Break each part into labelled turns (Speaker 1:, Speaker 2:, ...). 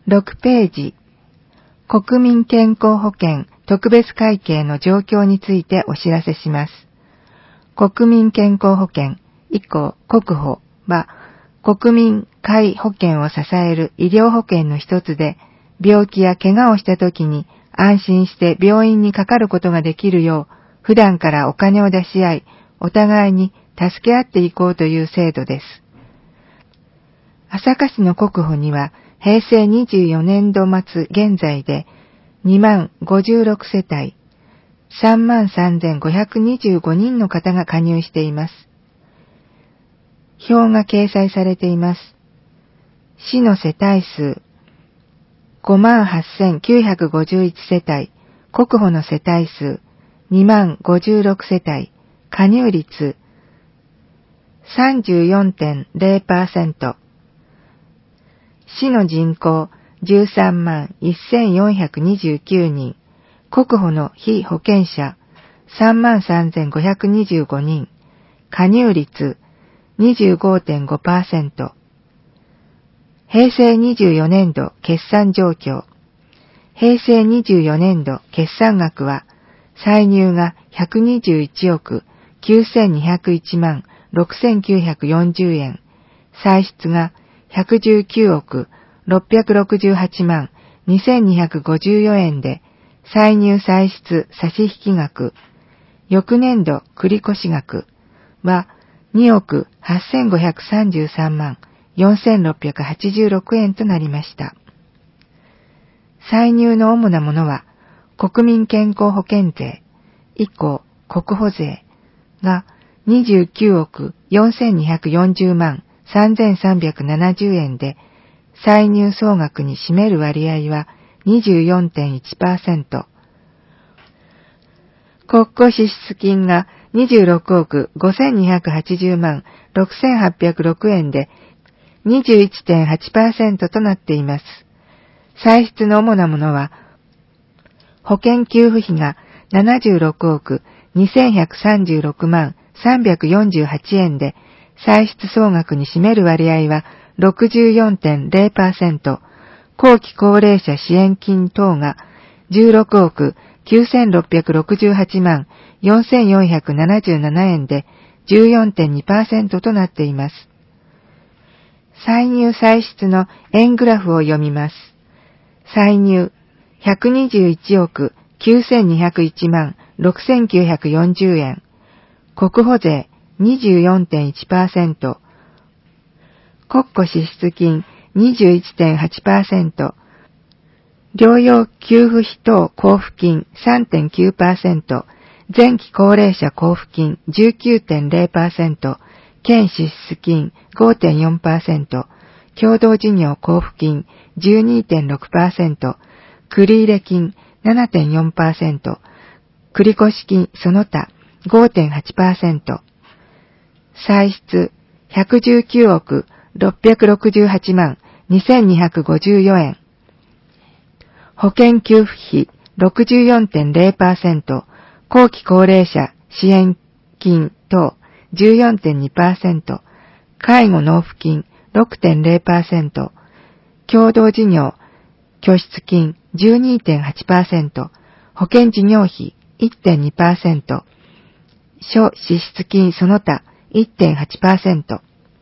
Speaker 1: 6ページ、国民健康保険特別会計の状況についてお知らせします。国民健康保険以降国保は国民皆保険を支える医療保険の一つで、病気や怪我をしたときに安心して病院にかかることができるよう、普段からお金を出し合い、お互いに助け合っていこうという制度です。朝霞市の国保には、平成24年度末現在で2万56世帯、33,525人の方が加入しています。表が掲載されています。市の世帯数、58,951世帯、国保の世帯数、2万56世帯、加入率、34.0%。市の人口、131,429人、国保の被保険者、33,525人、加入率、25.5%。平成24年度決算状況。平成24年度決算額は、歳入が121億9201万6940円、歳出が119億668万2254円で、歳入歳出差引額、翌年度繰越額は2億8533万4686円となりました。歳入の主なものは、国民健康保険税、以降国保税が29億4240万3370円で、歳入総額に占める割合は 24.1%。国庫支出金が26億5280万6806円で 21.8% となっています。歳出の主なものは、保険給付費が76億2136万348円で、歳出総額に占める割合は 64.0%、後期高齢者支援金等が16億9668万4477円で 14.2% となっています。歳入歳出の円グラフを読みます。歳入121億9201万6940円、国保税 24.1%、国庫支出金 21.8%、療養給付費等交付金 3.9%、前期高齢者交付金 19.0%、県支出金 5.4%、共同事業交付金 12.6%、繰入金 7.4%、繰越金その他 5.8%、歳出119億668万2254円、保険給付費 64.0%、後期高齢者支援金等 14.2%、介護納付金 6.0%、共同事業拠出金 12.8%、保険事業費 1.2%、諸支出金その他 1.8%。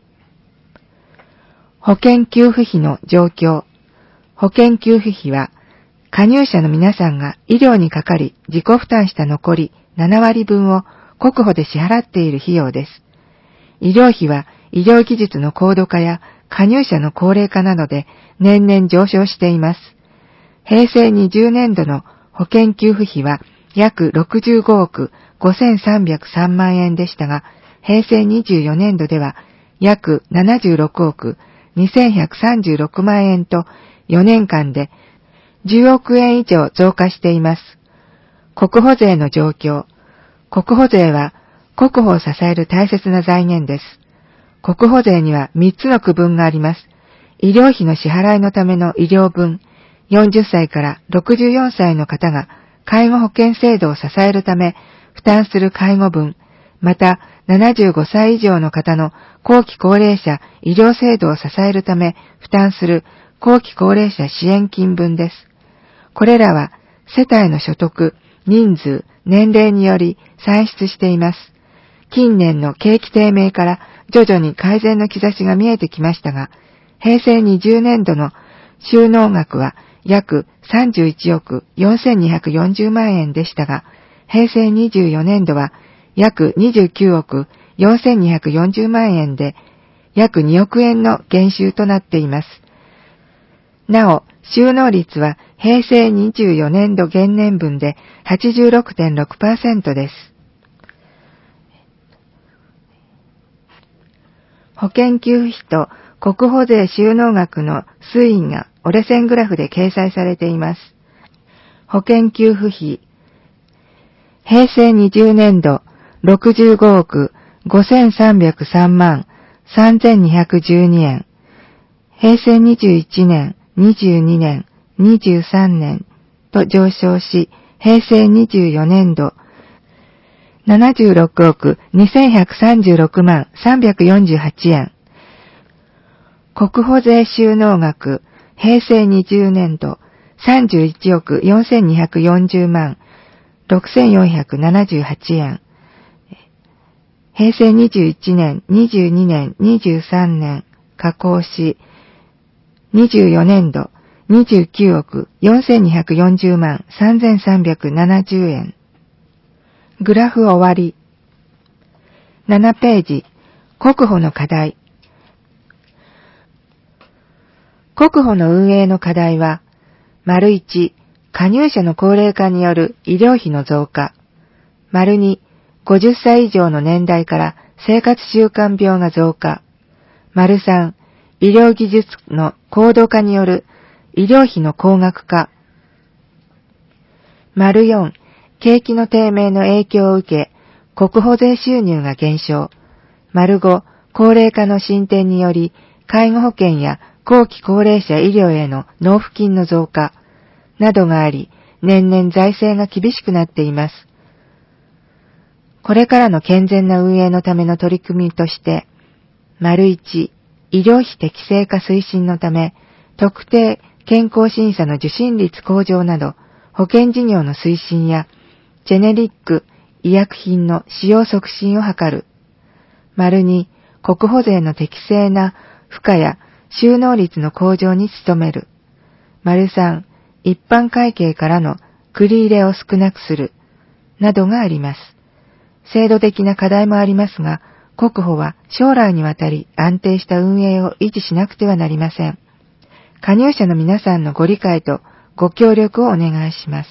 Speaker 1: 保険給付費の状況。保険給付費は、加入者の皆さんが医療にかかり自己負担した残り7割分を国保で支払っている費用です。医療費は医療技術の高度化や加入者の高齢化などで年々上昇しています。平成20年度の保険給付費は約65億5303万円でしたが、平成24年度では約76億2136万円と4年間で10億円以上増加しています。国保税の状況。国保税は国保を支える大切な財源です。国保税には3つの区分があります。医療費の支払いのための医療分、40歳から64歳の方が介護保険制度を支えるため負担する介護分、また75歳以上の方の後期高齢者医療制度を支えるため負担する後期高齢者支援金分です。これらは世帯の所得、人数、年齢により算出しています。近年の景気低迷から徐々に改善の兆しが見えてきましたが、平成20年度の収納額は約31億4240万円でしたが、平成24年度は約29億4240万円で約2億円の減収となっています。なお、収納率は平成24年度現年分で 86.6% です。保険給付費と国保税収納額の推移が折れ線グラフで掲載されています。保険給付費。平成20年度65億5303万3212円。平成21年、22年、23年と上昇し、平成24年度76億2136万348円。国保税収納額、平成20年度31億4240万6478円。平成21年、22年、23年、下降し、24年度29億4240万3370円。グラフ終わり。7ページ、国保の課題。国保の運営の課題は、1、加入者の高齢化による医療費の増加。2、50歳以上の年代から生活習慣病が増加。3、医療技術の高度化による医療費の高額化。4、景気の低迷の影響を受け、国保税収入が減少。5、高齢化の進展により、介護保険や後期高齢者医療への納付金の増加などがあり、年々財政が厳しくなっています。これからの健全な運営のための取り組みとして、1、医療費適正化推進のため、特定健康審査の受診率向上など、保険事業の推進や、ジェネリック医薬品の使用促進を図る。2、国保税の適正な付加や収納率の向上に努める。3、一般会計からの繰り入れを少なくする。などがあります。制度的な課題もありますが、国保は将来にわたり安定した運営を維持しなくてはなりません。加入者の皆さんのご理解とご協力をお願いします。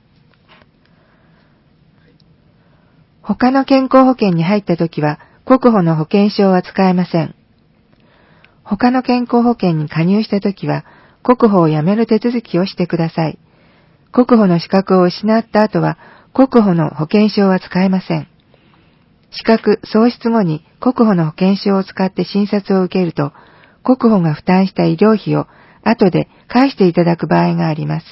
Speaker 1: 他の健康保険に入ったときは、国保の保険証は使えません。他の健康保険に加入したときは、国保を辞める手続きをしてください。国保の資格を失った後は、国保の保険証は使えません。資格喪失後に国保の保険証を使って診察を受けると、国保が負担した医療費を後で返していただく場合があります。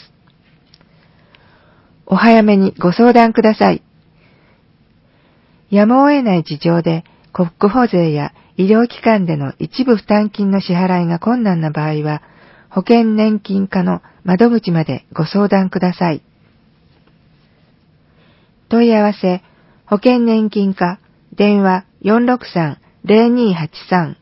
Speaker 1: お早めにご相談ください。やむを得ない事情で国保税や医療機関での一部負担金の支払いが困難な場合は、保険年金課の窓口までご相談ください。問い合わせ、保険年金課、電話 463-0283